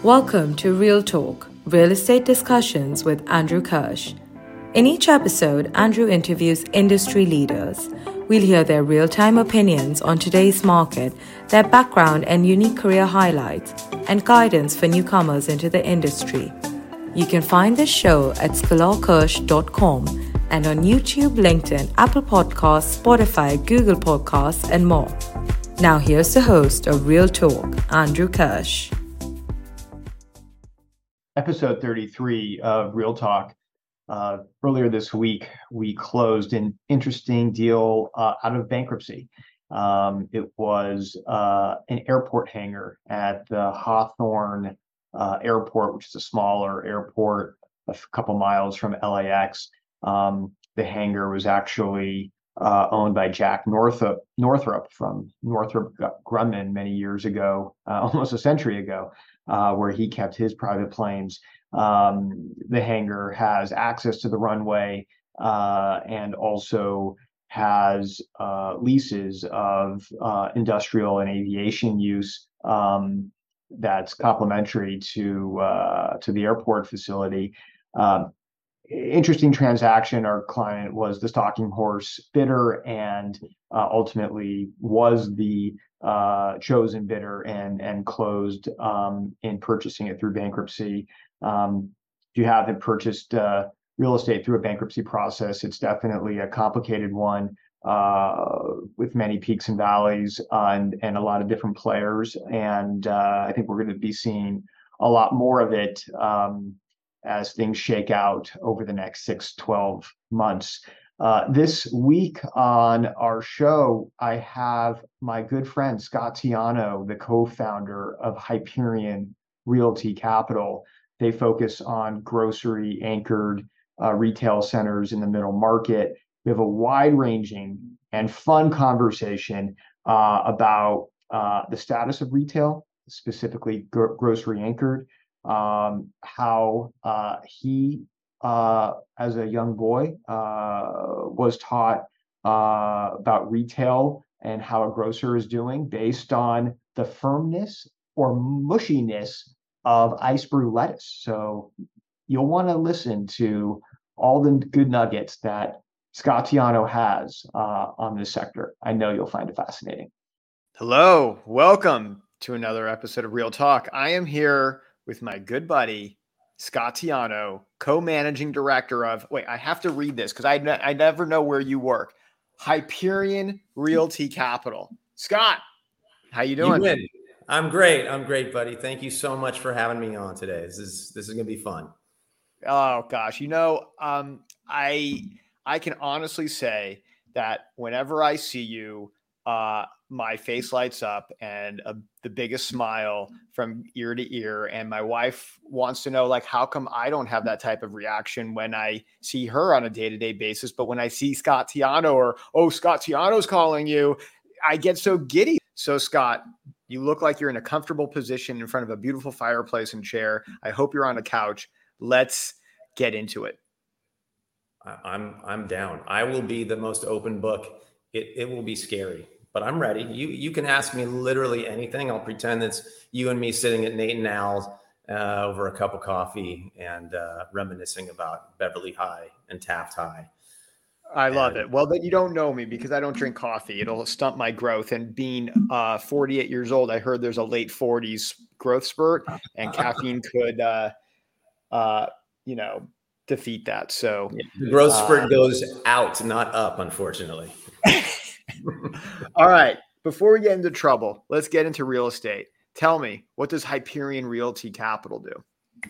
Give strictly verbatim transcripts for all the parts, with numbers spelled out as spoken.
Welcome to Real Talk, Real Estate Discussions with Andrew Kirsch. In each episode, Andrew interviews industry leaders. We'll hear their real-time opinions on today's market, their background and unique career highlights, and guidance for newcomers into the industry. You can find this show at scalar kirsch dot com and on YouTube, LinkedIn, Apple Podcasts, Spotify, Google Podcasts, and more. Now here's the host of Real Talk, Andrew Kirsch. Episode thirty-three of Real Talk. Uh, earlier this week, we closed an interesting deal uh, out of bankruptcy. Um, it was uh, an airport hangar at the Hawthorne uh, Airport, which is a smaller airport a couple miles from L A X. Um, the hangar was actually uh, owned by Jack Northrop, Northrop from Northrop Grumman many years ago, uh, almost a century ago. Uh, where he kept his private planes. Um, the hangar has access to the runway uh, and also has uh, leases of uh, industrial and aviation use um, that's complementary to uh, to the airport facility. Um, interesting transaction. Our client was the stalking horse bidder and uh, ultimately was the uh, chosen bidder and and closed um, in purchasing it through bankruptcy. Um, if you haven't purchased uh, real estate through a bankruptcy process, it's definitely a complicated one uh, with many peaks and valleys uh, and, and a lot of different players. And uh, I think we're going to be seeing a lot more of it um, as things shake out over the next six, twelve months. Uh, this week on our show, I have my good friend Scott Tiano, the co-founder of Hyperion Realty Capital. They focus on grocery anchored uh, retail centers in the middle market. We have a wide-ranging and fun conversation uh, about uh, the status of retail, specifically gro- grocery anchored, um, how uh, he Uh, as a young boy, uh, was taught uh, about retail and how a grocer is doing based on the firmness or mushiness of ice brew lettuce. So you'll want to listen to all the good nuggets that Scott Tiano has uh, on this sector. I know you'll find it fascinating. Hello, welcome to another episode of Real Talk. I am here with my good buddy, Scott Tiano, co-managing director of, wait, I have to read this because I, ne- I never know where you work. Hyperion Realty Capital. Scott, how you doing? You win. I'm great. I'm great, buddy. Thank you so much for having me on today. This is this is gonna be fun. Oh gosh, you know, um, I I can honestly say that whenever I see you, uh, my face lights up and uh, the biggest smile from ear to ear. And my wife wants to know, like, how come I don't have that type of reaction when I see her on a day-to-day basis? But when I see Scott Tiano or, oh, Scott Tiano's calling you, I get so giddy. So Scott, you look like you're in a comfortable position in front of a beautiful fireplace and chair. I hope you're on a couch. Let's get into it. I'm I'm down. I will be the most open book. It it will be scary, but I'm ready. You you can ask me literally anything. I'll pretend it's you and me sitting at Nate and Al's uh, over a cup of coffee and uh, reminiscing about Beverly High and Taft High. I love and, it. Well, then you don't know me because I don't drink coffee. It'll stunt my growth. And being uh, forty-eight years old, I heard there's a late forties growth spurt, and caffeine could, uh, uh, you know, defeat that. So yeah, the growth uh, spurt goes out, not up, unfortunately. All right. Before we get into trouble, let's get into real estate. Tell me, what does Hyperion Realty Capital do?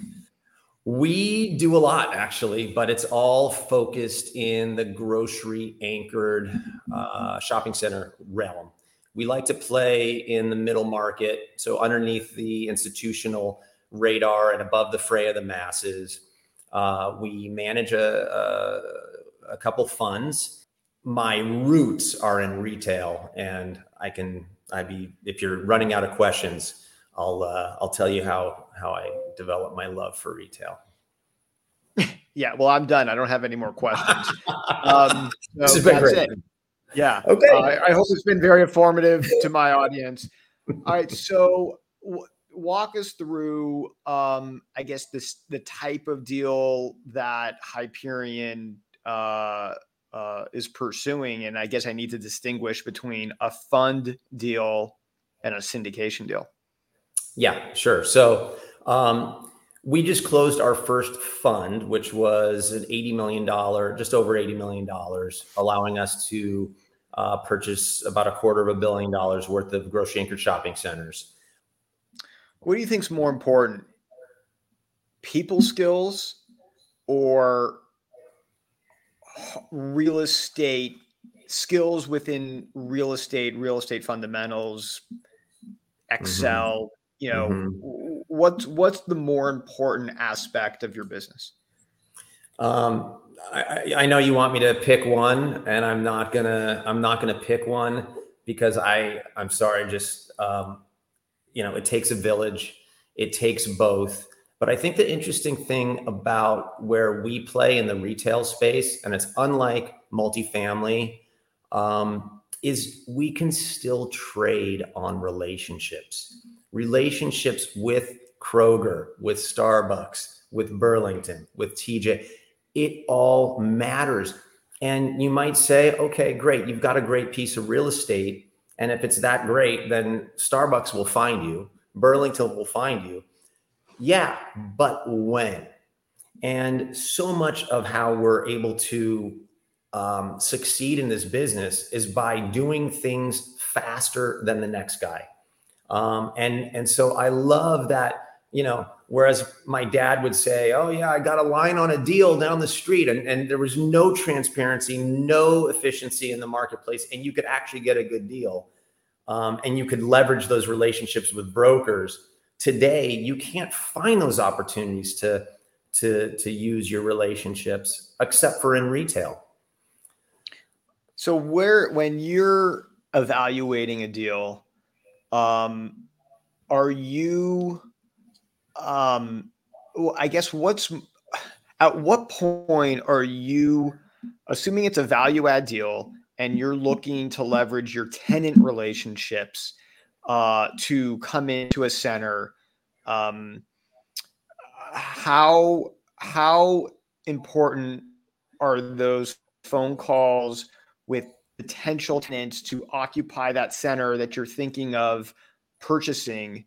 We do a lot, actually, but it's all focused in the grocery anchored uh, shopping center realm. We like to play in the middle market, so underneath the institutional radar and above the fray of the masses. Uh, we manage a, a, a couple funds. My roots are in retail, and I can, I be, if you're running out of questions, I'll, uh, I'll tell you how, how I develop my love for retail. Yeah. Well, I'm done. I don't have any more questions. Um, so this has been that's great. It. Yeah. Okay. Uh, I, I hope it's been very informative to my audience. All right. So w- walk us through, um, I guess, this the type of deal that Hyperion uh, uh, is pursuing. And I guess I need to distinguish between a fund deal and a syndication deal. Yeah, sure. So um, we just closed our first fund, which was an eighty million dollars, just over eighty million dollars, allowing us to uh, purchase about a quarter of a billion dollars worth of grocery anchored shopping centers. What do you think is more important, people skills or real estate skills within real estate, real estate fundamentals, Excel? Mm-hmm. You know, mm-hmm. what's what's the more important aspect of your business? Um, I, I know you want me to pick one, and I'm not gonna I'm not gonna pick one because I I'm sorry, just um, you know, it takes a village. It takes both. But I think the interesting thing about where we play in the retail space, and it's unlike multifamily, um, is we can still trade on relationships. Relationships with Kroger, with Starbucks, with Burlington, with T J. It all matters. And you might say, okay, great. You've got a great piece of real estate. And if it's that great, then Starbucks will find you. Burlington will find you. Yeah, but when? And so much of how we're able to um, succeed in this business is by doing things faster than the next guy. Um, and, and so I love that, you know, whereas my dad would say, oh yeah, I got a line on a deal down the street, and, and there was no transparency, no efficiency in the marketplace, and you could actually get a good deal. Um, and you could leverage those relationships with brokers. Today, you can't find those opportunities to, to, to use your relationships, except for in retail. So where, when you're evaluating a deal, um, are you, um, well, I guess what's, at what point are you, assuming it's a value add deal and you're looking to leverage your tenant relationships uh, to come into a center, um, how, how important are those phone calls with potential tenants to occupy that center that you're thinking of purchasing?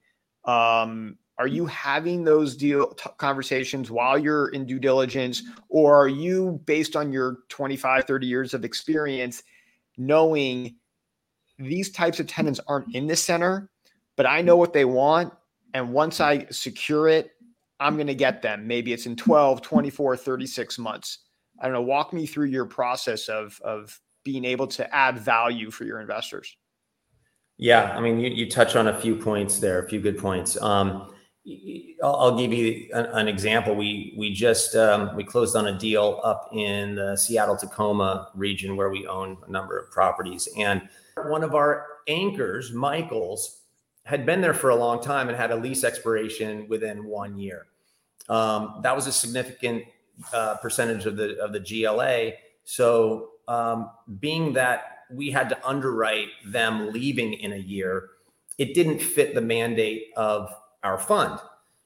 Um, are you having those deal t- conversations while you're in due diligence, or are you, based on your twenty-five, thirty years of experience, knowing these types of tenants aren't in this center, but I know what they want, and once I secure it, I'm going to get them? Maybe it's in twelve, twenty-four, thirty-six months. I don't know. Walk me through your process of, of being able to add value for your investors. Yeah. I mean, you, you touch on a few points there, a few good points. Um, I'll, I'll give you an, an example. We, we just, um, we closed on a deal up in the Seattle, Tacoma region where we own a number of properties. And one of our anchors, Michael's, had been there for a long time and had a lease expiration within one year. Um, that was a significant uh, percentage of the, of the G L A. So, Um, being that we had to underwrite them leaving in a year, it didn't fit the mandate of our fund.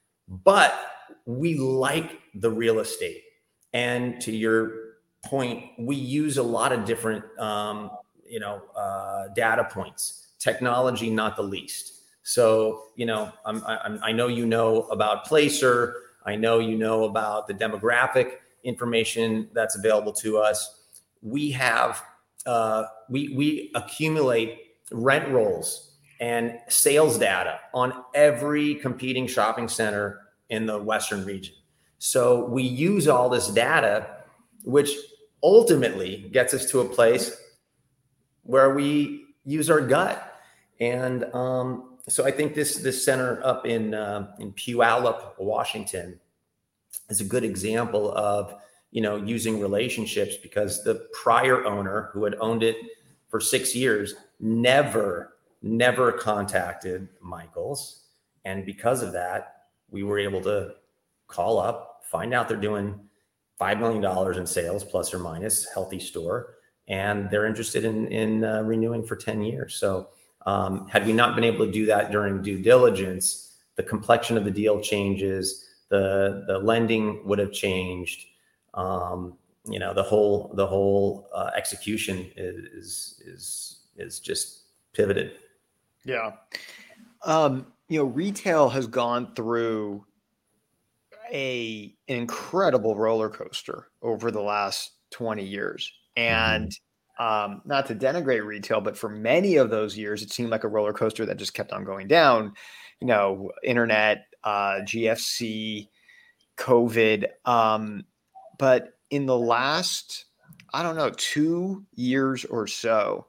But we like the real estate. And to your point, we use a lot of different, um, you know, uh, data points, technology, not the least. So, you know, I'm, I'm, I know you know about Placer. I know you know about the demographic information that's available to us. We have, uh, we, we accumulate rent rolls and sales data on every competing shopping center in the Western region. So we use all this data, which ultimately gets us to a place where we use our gut. And um, so I think this, this center up in, uh, in Puyallup, Washington, is a good example of, you know, using relationships, because the prior owner, who had owned it for six years, never, never contacted Michael's. And because of that, we were able to call up, find out they're doing five million dollars in sales, plus or minus, healthy store, and they're interested in, in uh, renewing for ten years. So um, had we not been able to do that during due diligence, the complexion of the deal changes, the the lending would have changed. Um, you know, the whole the whole uh, execution is is is just pivoted. Yeah. Um, you know, retail has gone through a an incredible roller coaster over the last twenty years. And um, not to denigrate retail, but for many of those years, it seemed like a roller coaster that just kept on going down. You know, internet, uh, G F C, COVID. Um, but in the last, I don't know, two years or so,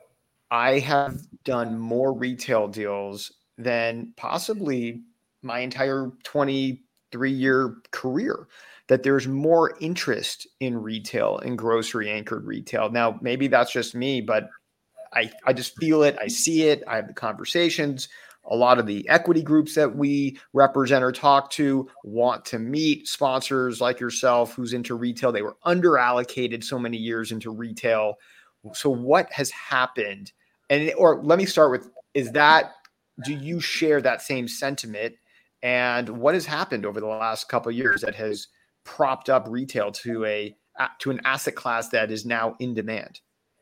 I have done more retail deals than possibly my entire twenty-three year career. That there's more interest in retail, in grocery anchored retail. Now, maybe that's just me, but I, I just feel it. I see it. I have the conversations. A lot of the equity groups that we represent or talk to want to meet sponsors like yourself who's into retail. They were under allocated so many years into retail. So what has happened? And, or let me start with, is that, do you share that same sentiment? And what has happened over the last couple of years that has propped up retail to a, to an asset class that is now in demand?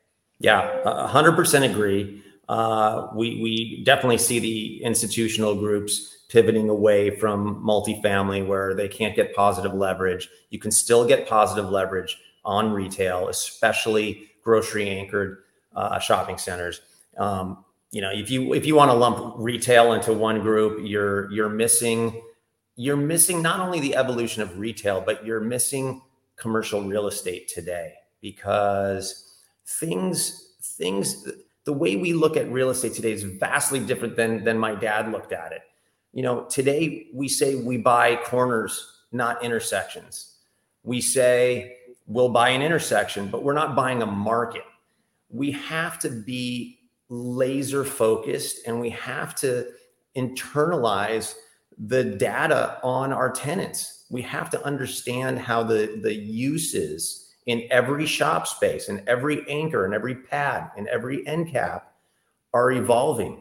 Yeah, a hundred percent agree. Uh, we, we definitely see the institutional groups pivoting away from multifamily where they can't get positive leverage. You can still get positive leverage on retail, especially grocery anchored uh, shopping centers. Um, you know, if you if you want to lump retail into one group, you're you're missing you're missing not only the evolution of retail, but you're missing commercial real estate today, because things things the way we look at real estate today is vastly different than than my dad looked at it. You know, today we say we buy corners, not intersections. We say we'll buy an intersection, but we're not buying a market. We have to be laser focused, and we have to internalize the data on our tenants. We have to understand how the, the uses in every shop space, in every anchor, in every pad, in every end cap are evolving.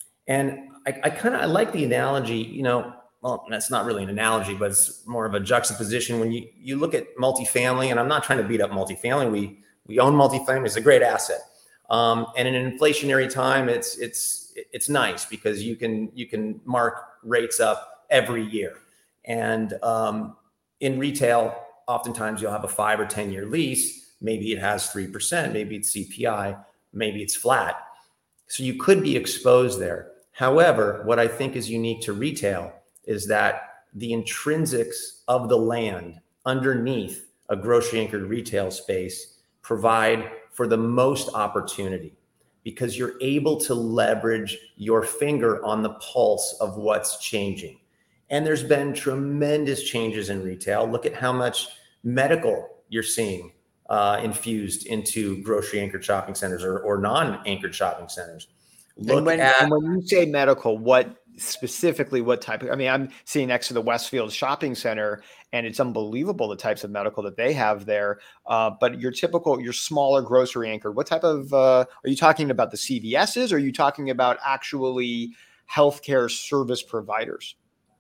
And I, I kind of I like the analogy, you know, well, that's not really an analogy, but it's more of a juxtaposition. When you, you look at multifamily, and I'm not trying to beat up multifamily, we we own multifamily, it's a great asset. Um, and in an inflationary time, it's it's it's nice because you can you can mark rates up every year. And um, in retail, oftentimes you'll have a five or ten year lease. Maybe it has three percent, maybe it's C P I, maybe it's flat. So you could be exposed there. However, what I think is unique to retail is that the intrinsics of the land underneath a grocery anchored retail space provide for the most opportunity, because you're able to leverage your finger on the pulse of what's changing. And there's been tremendous changes in retail. Look at how much medical you're seeing uh, infused into grocery anchored shopping centers or, or non-anchored shopping centers. Look and when, at and when you say medical, what specifically, what type of, I mean, I'm sitting next to the Westfield Shopping Center, and it's unbelievable the types of medical that they have there. Uh, but your typical, your smaller grocery anchor, what type of, uh, are you talking about the C V S's? Or are you talking about actually healthcare service providers?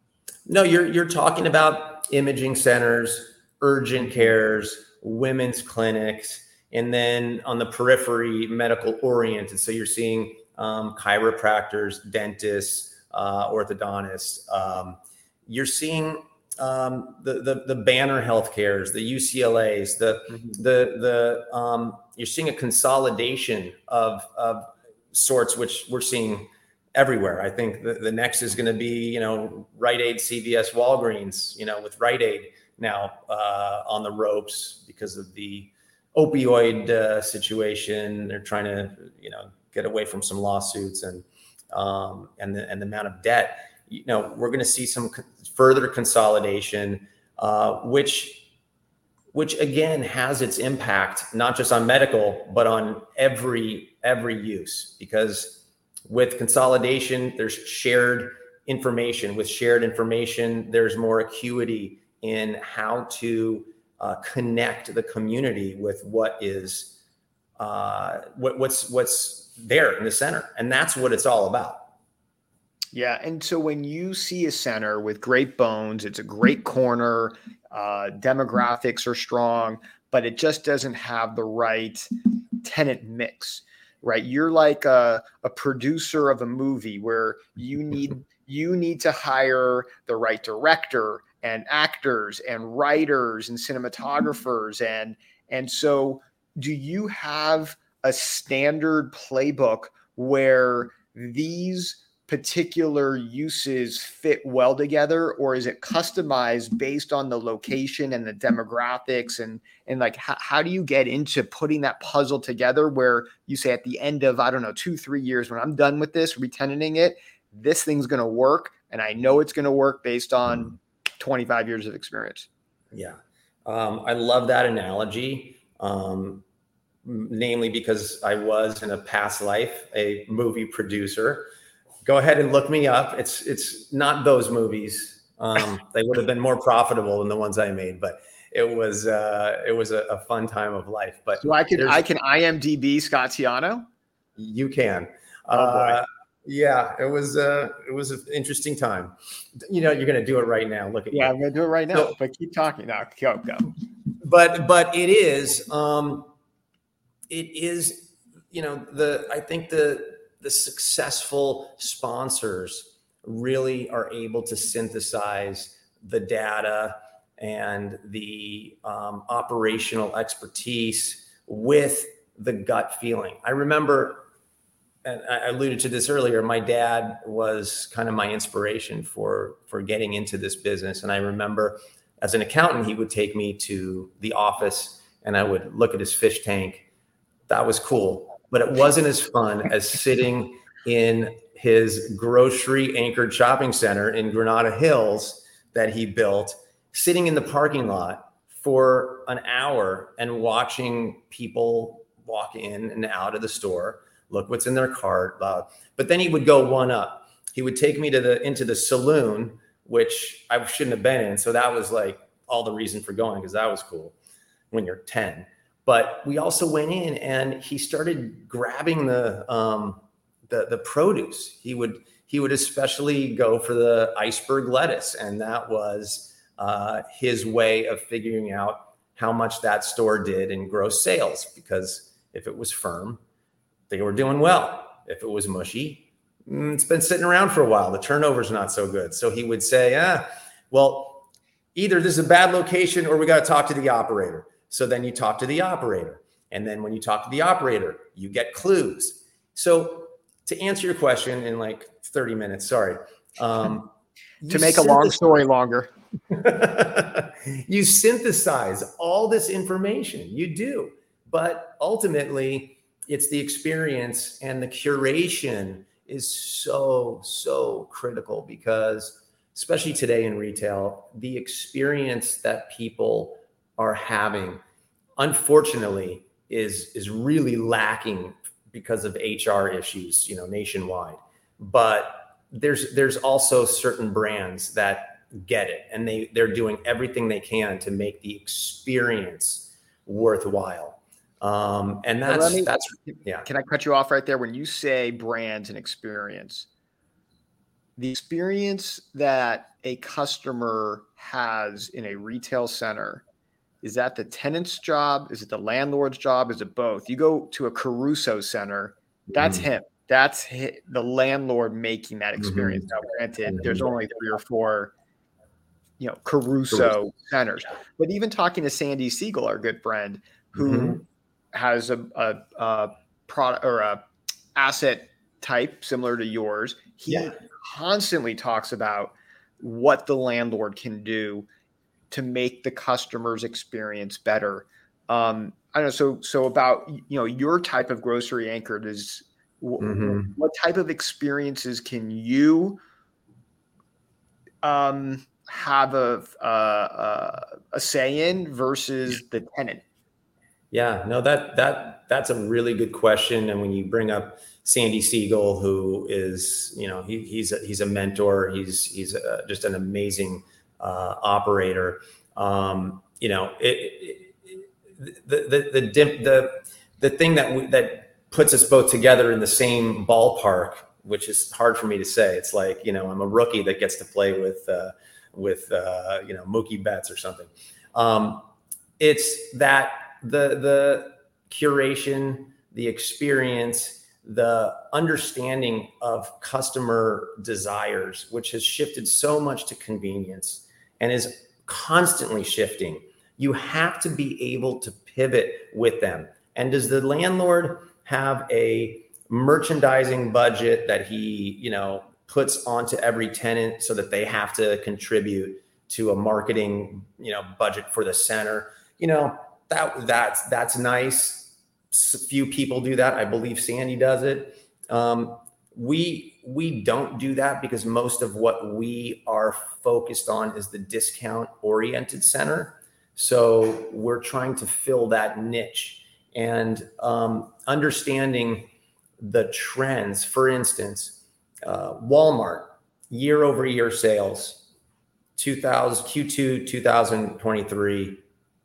No, you're you're talking about imaging centers, urgent cares, women's clinics, and then on the periphery, medical oriented. So you're seeing um, chiropractors, dentists, uh, orthodontists. Um, you're seeing um, the, the the banner healthcares, the U C L As, the mm-hmm. the the um, you're seeing a consolidation of of sorts, which we're seeing everywhere. I think the, the next is going to be, you know, Rite Aid, C V S, Walgreens, you know, with Rite Aid now uh, on the ropes because of the opioid uh, situation. They're trying to, you know, get away from some lawsuits and um, and the and the amount of debt. You know, we're going to see some co- further consolidation, uh, which which again has its impact not just on medical but on every every use, because with consolidation, there's shared information. With shared information, there's more acuity in how to uh, connect the community with what is uh, what, what's what's there in the center, and that's what it's all about. Yeah. And so when you see a center with great bones, it's a great corner, uh, demographics are strong, but it just doesn't have the right tenant mix, right? You're like a, a producer of a movie where you need you need to hire the right director and actors and writers and cinematographers. And, and so do you have a standard playbook where these particular uses fit well together, or is it customized based on the location and the demographics? And, and like, how, how do you get into putting that puzzle together where you say at the end of, I don't know, two, three years, when I'm done with this, re-tenanting it, this thing's going to work. And I know it's going to work based on twenty-five years of experience. Yeah. Um, I love that analogy. Um, namely because I was in a past life, a movie producer. Go ahead and look me up. It's it's not those movies. Um, they would have been more profitable than the ones I made, but it was uh, it was a, a fun time of life. But so I can I can I M D B Scott Ciano. You can. Oh boy. Uh, yeah, it was uh, it was an interesting time. You know, you're going to do it right now. Look at yeah, you. I'm going to do it right now. So, but keep talking now. Go go. But but it is um, it is you know the I think the. the successful sponsors really are able to synthesize the data and the um, operational expertise with the gut feeling. I remember, and I alluded to this earlier, my dad was kind of my inspiration for, for getting into this business. And I remember as an accountant, he would take me to the office and I would look at his fish tank. That was cool. But it wasn't as fun as sitting in his grocery anchored shopping center in Granada Hills that he built, sitting in the parking lot for an hour and watching people walk in and out of the store, look what's in their cart. Uh, but then he would go one up. He would take me to the into the saloon, which I shouldn't have been in. So that was like all the reason for going, because that was cool when you're ten. But we also went in and he started grabbing the, um, the, the produce. He would, he would especially go for the iceberg lettuce. And that was uh, his way of figuring out how much that store did in gross sales, because if it was firm, they were doing well. If it was mushy, it's been sitting around for a while. The turnover's not so good. So he would say, ah, well, either this is a bad location or we got to talk to the operator. So then you talk to the operator. And then when you talk to the operator, you get clues. So to answer your question in like thirty minutes, sorry. Um, to make a long story longer. You synthesize all this information. You do. But ultimately, it's the experience, and the curation is so, so critical, because especially today in retail, the experience that people are having, unfortunately, is is really lacking because of H R issues, you know, nationwide. But there's there's also certain brands that get it, and they they're doing everything they can to make the experience worthwhile. Um, and that's me, that's yeah. Can I cut you off right there? When you say brands and experience, the experience that a customer has in a retail center, is that the tenant's job? Is it the landlord's job? Is it both? You go to a Caruso center, that's mm-hmm. him. That's his, the landlord making that experience. Mm-hmm. Now, granted, mm-hmm. there's only three or four, you know, Caruso, Caruso centers. But even talking to Sandy Siegel, our good friend, who mm-hmm. has a, a, a product or a asset type similar to yours, he yeah. constantly talks about what the landlord can do to make the customer's experience better. Um, I don't know. So, so about, you know, your type of grocery anchored is w- mm-hmm. what type of experiences can you um, have a, a, a say in versus the tenant? Yeah, no, that, that, that's a really good question. And when you bring up Sandy Siegel, who is, you know, he, he's, a, he's a mentor. He's, he's a, just an amazing uh, operator. Um, you know, it, it, the, the, the, the, the thing that we, that puts us both together in the same ballpark which is hard for me to say. It's like, you know, I'm a rookie that gets to play with, uh, with, uh, you know, Mookie Betts or something. Um, it's that the, the curation, the experience, the understanding of customer desires, which has shifted so much to convenience and is constantly shifting. You have to be able to pivot with them. And does the landlord have a merchandising budget that he, you know, puts onto every tenant so that they have to contribute to a marketing, you know, budget for the center? You know, that that's that's nice. Few people do that. I believe Sandy does it. Um, we we don't do that because most of what we are focused on is the discount oriented center. So we're trying to fill that niche and um, understanding the trends. For instance, uh, Walmart year over year sales, two thousand Q two two thousand twenty-three,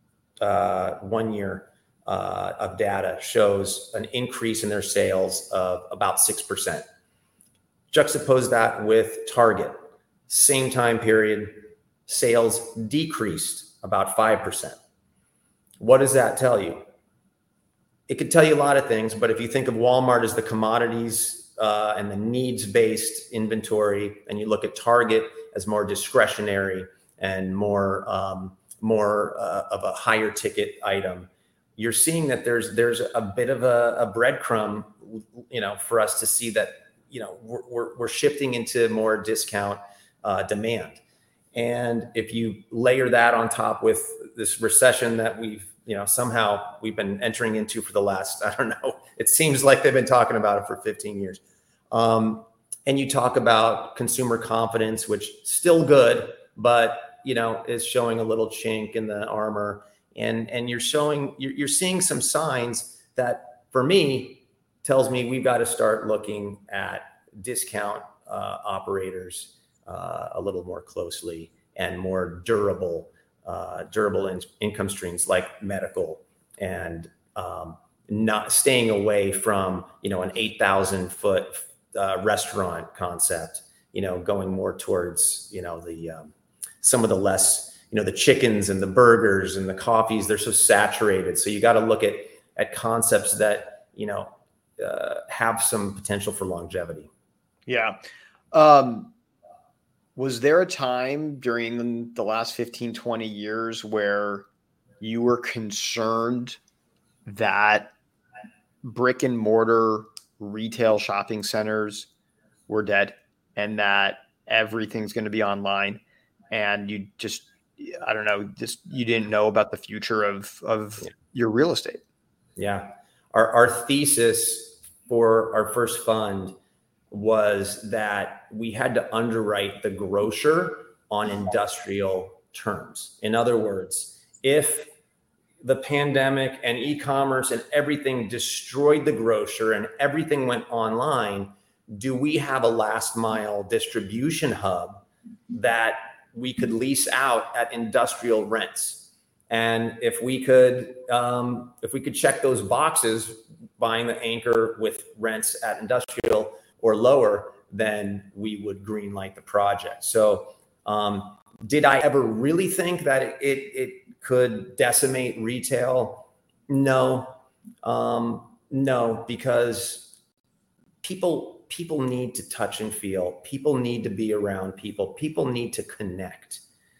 uh, one year uh, of data shows an increase in their sales of about six percent. Juxtapose that with Target, same time period, sales decreased about five percent. What does that tell you? It could tell you a lot of things, but if you think of Walmart as the commodities uh, and the needs-based inventory, and you look at Target as more discretionary and more um, more uh, of a higher ticket item, you're seeing that there's there's a bit of a, a breadcrumb, you know, for us to see that, you know, we're we're, we're shifting into more discount uh, demand. And if you layer that on top with this recession that we've, you know, somehow we've been entering into for the last, I don't know, it seems like they've been talking about it for fifteen years. Um, and you talk about consumer confidence, which still good, but, you know, is showing a little chink in the armor. And, and you're showing, you're, you're seeing some signs that for me tells me we've got to start looking at discount uh, operators Uh, a little more closely and more durable, uh, durable in- income streams like medical, and um, not staying away from, you know, an eight thousand foot uh, restaurant concept, you know, going more towards, you know, the um, some of the less, you know, the chickens and the burgers and the coffees, they're so saturated. So you got to look at, at concepts that, you know, uh, have some potential for longevity. Yeah. Um, Was there a time during the last fifteen, twenty years where you were concerned that brick and mortar retail shopping centers were dead and that everything's going to be online, and you just, I don't know, just you didn't know about the future of, of Yeah. your real estate? Yeah. Our, our thesis for our first fund was that we had to underwrite the grocer on industrial terms. In other words, if the pandemic and e-commerce and everything destroyed the grocer and everything went online, do we have a last mile distribution hub that we could lease out at industrial rents? And if we could, um, if we could check those boxes, buying the anchor with rents at industrial or lower, then we would greenlight the project. So um, did I ever really think that it, it, it could decimate retail? No, um, no, because people, people need to touch and feel. People need to be around people. People need to connect.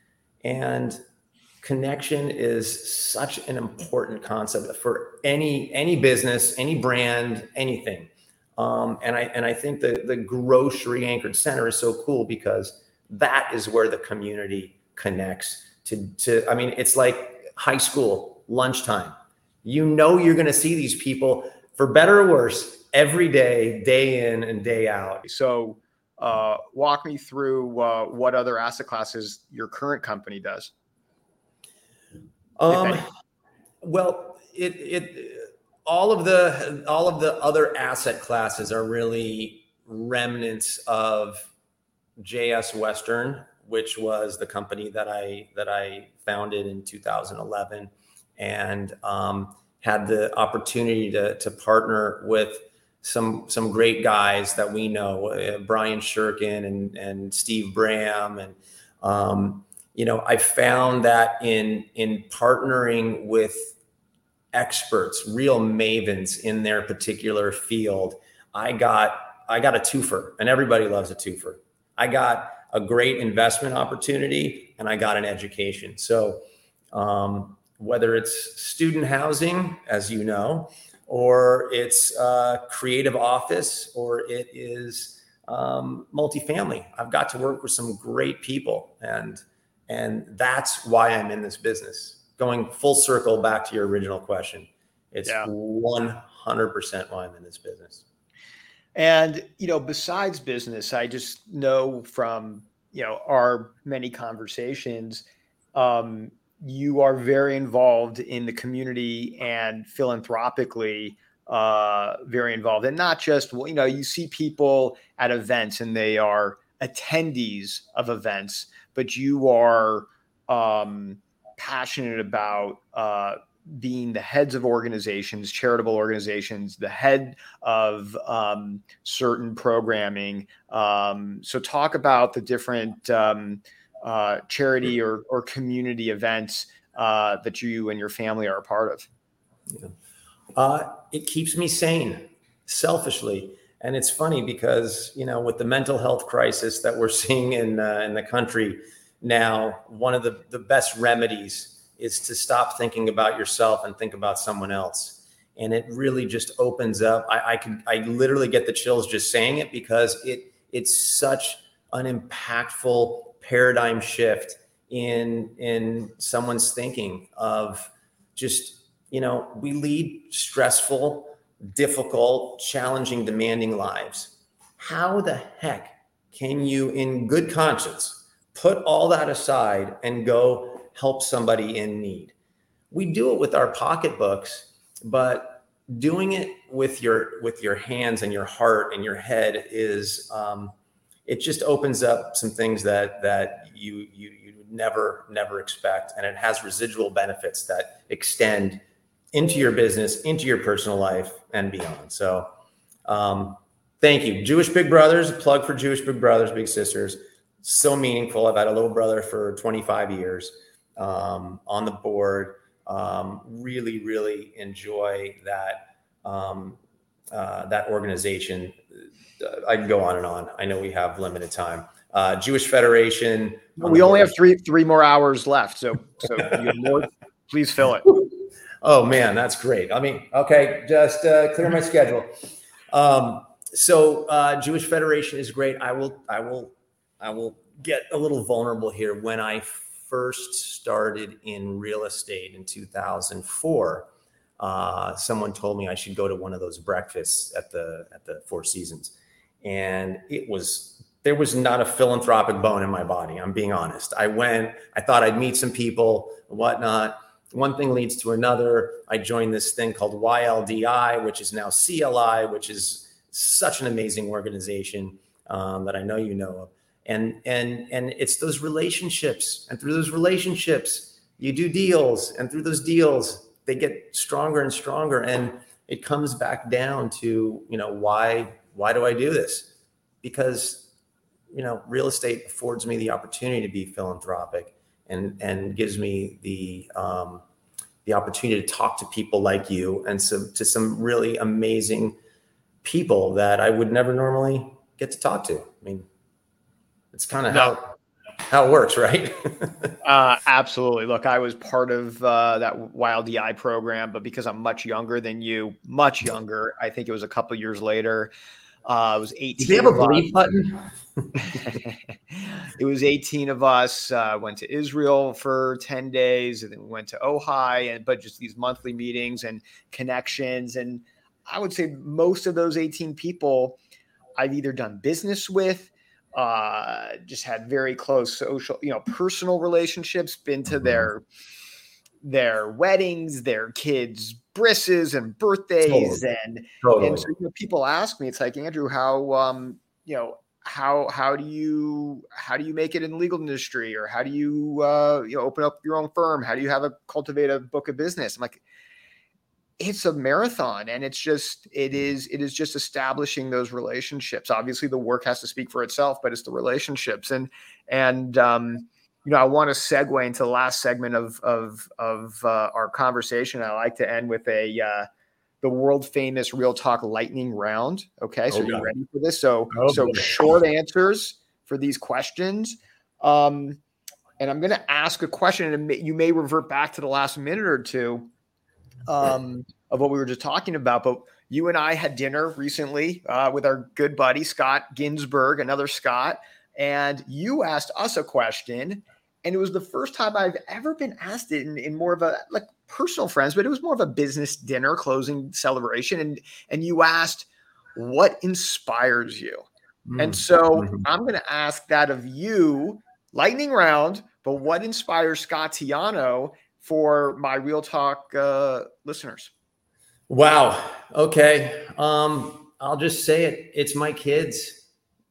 And connection is such an important concept for any, any business, any brand, anything. Um, and I and I think the, the grocery anchored center is so cool because that is where the community connects to, to, I mean, it's like high school lunchtime. You know, you're going to see these people, for better or worse, every day, day in and day out. So uh, walk me through uh, what other asset classes your current company does. Um, well, it, it, all of the, all of the other asset classes are really remnants of J S Western, which was the company that I, that I founded in two thousand eleven, and um, had the opportunity to, to partner with some some great guys that we know, uh, Brian Shurkin and and Steve Bram, and um, you know, I found that in in partnering with experts, real mavens in their particular field, I got I got a twofer, and everybody loves a twofer. I got a great investment opportunity, and I got an education. So um, whether it's student housing, as you know, or it's uh, creative office, or it is um, multifamily, I've got to work with some great people, and and that's why I'm in this business. Going full circle back to your original question, it's yeah. one hundred percent why I'm in this business. And, you know, besides business, I just know from, you know, our many conversations, um, you are very involved in the community and philanthropically uh, very involved. And not just, you know, you see people at events and they are attendees of events, but you are um, passionate about uh, being the heads of organizations, charitable organizations, the head of um, certain programming. Um, so talk about the different um, uh, charity or, or community events uh, that you and your family are a part of. Yeah. Uh, it keeps me sane, selfishly. And it's funny because, you know, with the mental health crisis that we're seeing in uh, in the country now, one of the, the best remedies is to stop thinking about yourself and think about someone else. And it really just opens up. I, I can, I literally get the chills just saying it, because it, it's such an impactful paradigm shift in, in someone's thinking of just, you know, we lead stressful, difficult, challenging, demanding lives. How the heck can you, in good conscience, put all that aside and go help somebody in need? We do it with our pocketbooks, but doing it with your with your hands and your heart and your head is um, it just opens up some things that that you you you would never never expect, and it has residual benefits that extend into your business, into your personal life, and beyond. So, um, thank you, Jewish Big Brothers. A plug for Jewish Big Brothers, Big Sisters. So meaningful. I've had a little brother for twenty-five years. Um, on the board, um, really, really enjoy that, um, uh, that organization. Uh, I can go on and on. I know we have limited time. Uh, Jewish Federation. We only board. have three, three more hours left. So, so you have more, please fill it. Oh man, that's great. I mean, okay, just uh, clear my schedule. Um, so uh, Jewish Federation is great. I will, I will, I will get a little vulnerable here. When I first started in real estate in two thousand four, uh, someone told me I should go to one of those breakfasts at the at the Four Seasons, and it was there was not a philanthropic bone in my body. I'm being honest. I went. I thought I'd meet some people, and whatnot. One thing leads to another. I joined this thing called Y L D I, which is now C L I, which is such an amazing organization um, that I know you know of. And, and, and it's those relationships, and through those relationships, you do deals, and through those deals, they get stronger and stronger. And it comes back down to, you know, why, why do I do this? Because, you know, real estate affords me the opportunity to be philanthropic, and, and gives me the, um, the opportunity to talk to people like you, and so to some really amazing people that I would never normally get to talk to. I mean, it's kind of no. how how it works, right? uh, absolutely. Look, I was part of uh, that Y L D I program, but because I'm much younger than you, much younger, I think it was a couple years later. Uh, it was eighteen. Did they have a bleep button? It was eighteen of us. Uh, went to Israel for ten days, and then we went to Ojai, and but just these monthly meetings and connections. And I would say most of those eighteen people I've either done business with, uh, just had very close social, you know, personal relationships, been to their, their weddings, their kids' brisses and birthdays. Totally. And, totally. and so, you know, people ask me, it's like, Andrew, how, um, you know, how, how do you, how do you make it in the legal industry? Or how do you, uh, you know, open up your own firm? How do you have a cultivate a book of business? I'm like, it's a marathon, and it's just, it is, it is just establishing those relationships. Obviously the work has to speak for itself, but it's the relationships. And, and, um, you know, I want to segue into the last segment of, of, of, uh, our conversation. I like to end with a, uh, the world famous Real Talk lightning round. Okay. So oh, you ready for this? So, oh, so boy. Short answers for these questions. Um, and I'm going to ask a question, and you may revert back to the last minute or two um, of what we were just talking about. But you and I had dinner recently uh, with our good buddy, Scott Ginsburg, another Scott. And you asked us a question, and it was the first time I've ever been asked it in, in more of a, like, personal friends, but it was more of a business dinner closing celebration. And, and you asked, what inspires you? Mm. And so mm-hmm. I'm going to ask that of you, lightning round, but what inspires Scott Tiano for my Real Talk uh, listeners? Wow. Okay. Um, I'll just say it. It's my kids.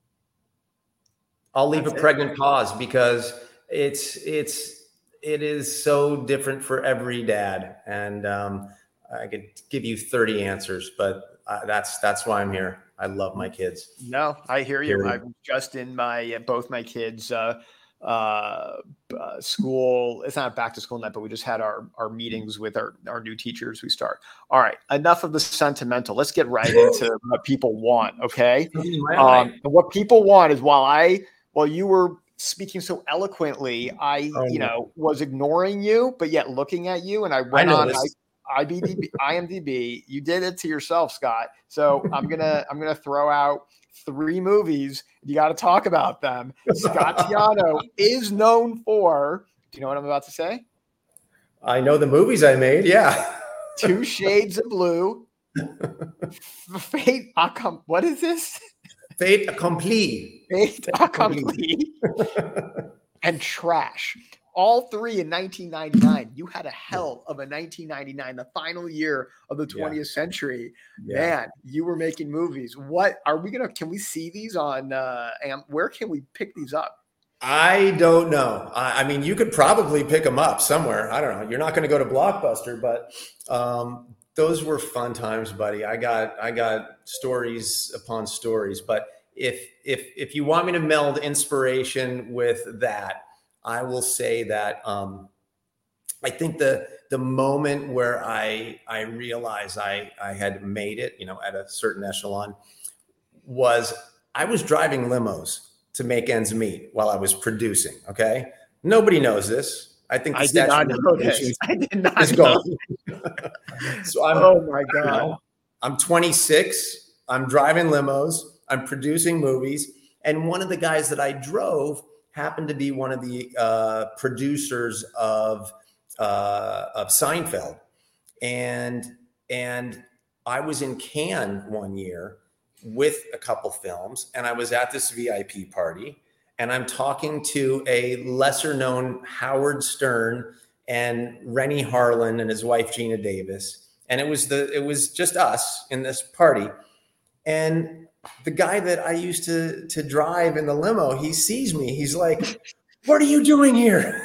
I'll leave That's a pregnant it. pause because it's, it's, it is so different for every dad. And um, I could give you thirty answers, but uh, that's, that's why I'm here. I love my kids. No, I hear you. I was just in my, both my kids, uh, uh, uh, school. It's not back to school night, but we just had our, our meetings with our, our new teachers. We start. All right. Enough of the sentimental. Let's get right into what people want. Okay. Um, and what people want is while I, while you were speaking so eloquently, I, oh, you no. know, was ignoring you, but yet looking at you. And I went I on I, I B D B, I M D B. You did it to yourself, Scott. So I'm going to, I'm going to throw out three movies. You got to talk about them. Scott Tiano is known for, do you know what I'm about to say? I know the movies I made. Yeah. Two Shades of Blue. Fate accom- What is this? Fate accompli. Fate accompli. And Trash. All three in nineteen ninety-nine. You had a hell of a nineteen ninety-nine, the final year of the twentieth yeah. century. Yeah. Man, you were making movies. What are we going to, can we see these on, uh, Am- where can we pick these up? I don't know. I, I mean, you could probably pick them up somewhere. I don't know. You're not going to go to Blockbuster, but um, those were fun times, buddy. I got, I got stories upon stories, but if, if, if you want me to meld inspiration with that, I will say that um, I think the the moment where I I realized I I had made it, you know, at a certain echelon, was I was driving limos to make ends meet while I was producing. Okay, nobody knows this. I think the I did not know this. I did not is know. So I'm, oh my god, you know, I'm twenty-six. I'm driving limos. I'm producing movies, and one of the guys that I drove happened to be one of the uh, producers of uh, of Seinfeld, and and I was in Cannes one year with a couple films, and I was at this V I P party, and I'm talking to a lesser known Howard Stern and Rennie Harlan and his wife Gina Davis, and it was the it was just us in this party, and the guy that I used to to drive in the limo, he sees me. He's like, "What are you doing here?"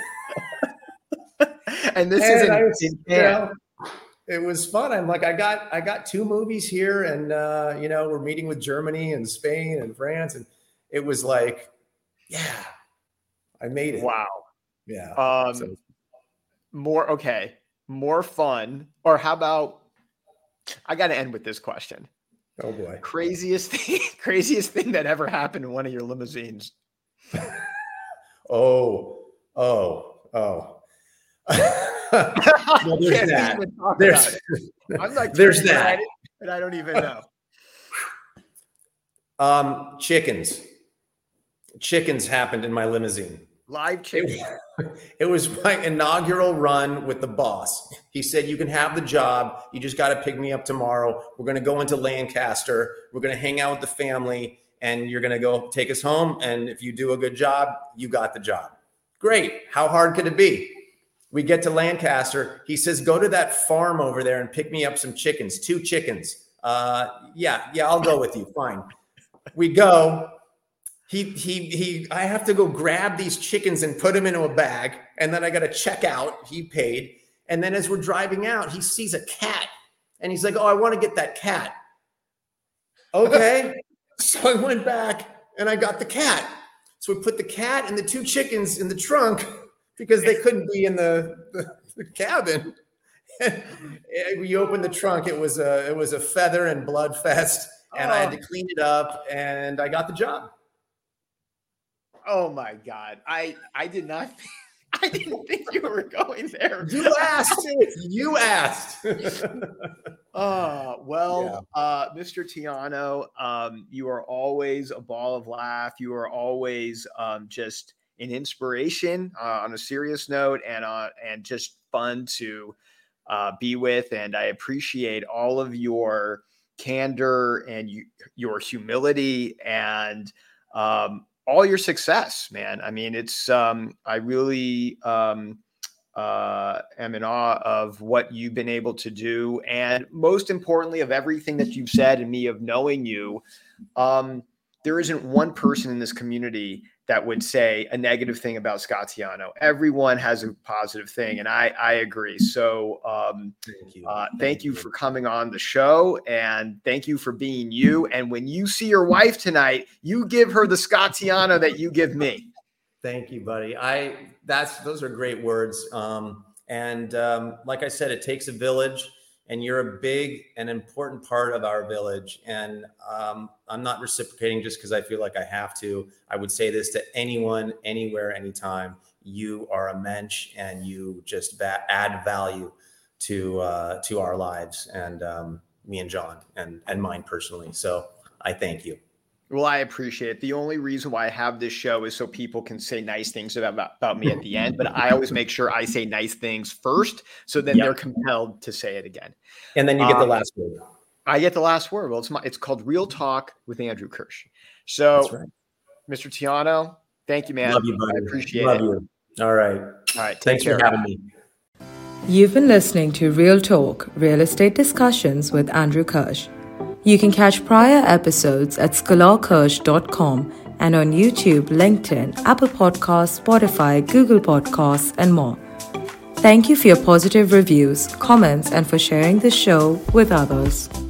And this and is was, in, you know, it was fun. I'm like, I got I got two movies here, and uh, you know, we're meeting with Germany and Spain and France, and it was like, yeah, I made it. Wow. Yeah. Um, so. More okay, more fun. Or how about? I got to end with this question. Oh boy. Craziest thing, craziest thing that ever happened in one of your limousines. oh, oh, oh. Well, there's that. There's, I'm like, there's that. And I don't even know. Um, chickens. Chickens happened in my limousine. Live chicken. It, it was my inaugural run with the boss. He said, "You can have the job. You just got to pick me up tomorrow. We're going to go into Lancaster. We're going to hang out with the family, and you're going to go take us home. And if you do a good job, you got the job." Great. How hard could it be? We get to Lancaster. He says, "Go to that farm over there and pick me up some chickens, two chickens." Uh, yeah, yeah, I'll go with you. Fine. We go. He, he, he, I have to go grab these chickens and put them into a bag. And then I got to check out. He paid. And then as we're driving out, he sees a cat And he's like, oh, I want to get that cat. Okay. So I went back and I got the cat. So we put the cat and the two chickens in the trunk because they couldn't be in the, the, the cabin. And we opened the trunk. It was a, it was a feather and blood fest. And oh. I had to clean it up and I got the job. Oh my God. I, I did not think. I didn't think you were going there. You asked. You asked. uh, well, yeah. uh, Mister Tiano, um, you are always a ball of laugh. You are always um, just an inspiration uh, on a serious note, and uh, and just fun to uh, be with. And I appreciate all of your candor and you, your humility and um, all your success, man. I mean, it's, um, I really, um, uh, am in awe of what you've been able to do. And most importantly of everything that you've said and me of knowing you, um, there isn't one person in this community that would say a negative thing about Scott Tiano. Everyone has a positive thing. And I, I agree. So um, thank you. Uh, thank, thank you for coming on the show, and thank you for being you. And when you see your wife tonight, you give her the Scott Tiano that you give me. Thank you, buddy. I, that's, those are great words. Um, and um, like I said, it takes a village. And you're a big and important part of our village. And um, I'm not reciprocating just because I feel like I have to. I would say this to anyone, anywhere, anytime. You are a mensch, and you just va- add value to uh, to our lives, and um, me and John, and and mine personally. So I thank you. Well, I appreciate it. The only reason why I have this show is so people can say nice things about, about me at the end, but I always make sure I say nice things first, so then yep. they're compelled to say it again. And then you get um, the last word. I get the last word. Well, it's my, it's called Real Talk with Andrew Kirsch. So, right. Mister Tiano, thank you, man. Love you, buddy. I appreciate Love it. You. All right. All right. Thanks care. for having me. You've been listening to Real Talk, Real Estate Discussions with Andrew Kirsch. You can catch prior episodes at scholar kirsch dot com and on YouTube, LinkedIn, Apple Podcasts, Spotify, Google Podcasts, and more. Thank you for your positive reviews, comments, and for sharing the show with others.